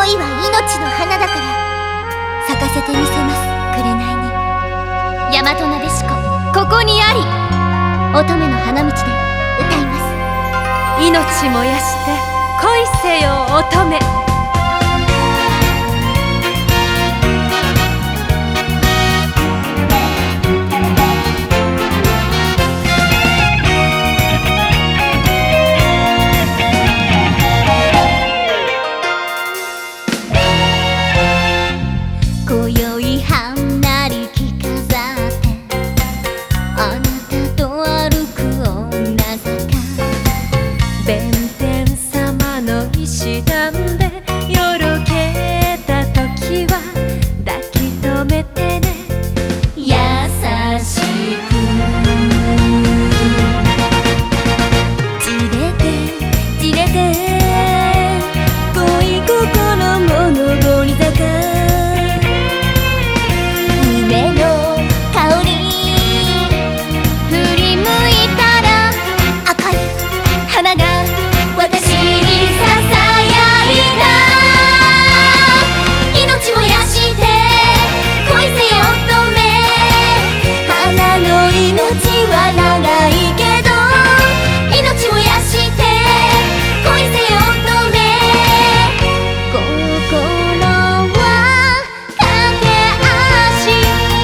恋は命の花だから咲かせてみせます。紅に大和なでしこ、ここにあり。乙女の花道で歌います。 命燃やして恋せよ乙女。 今宵はんなり着飾ってあなたと歩く女坂。 弁天様の石段でよろけた時は抱き留めてね、 優しくじれてじれて恋心も上り坂。梅の香り振り向いたら赤い花が私にささやいた。命燃やして恋せよ乙女。花の命は長いけど命燃やして恋せよ乙女。心は駆け足。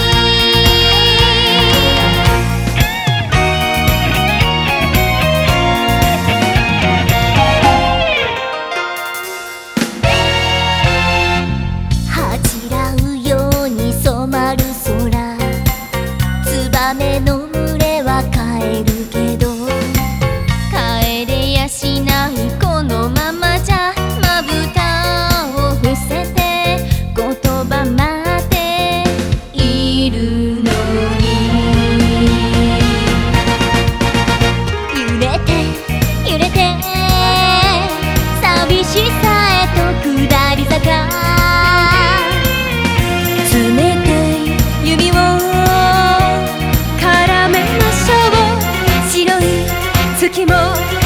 恥じらうように染まる空。ツバメの群れは帰るけど帰れやしないこのままじゃ。まぶたを伏せて言葉待っているのに。揺れて揺れて寂しさへと下り坂。冷たい指を絡めましょう。白い月も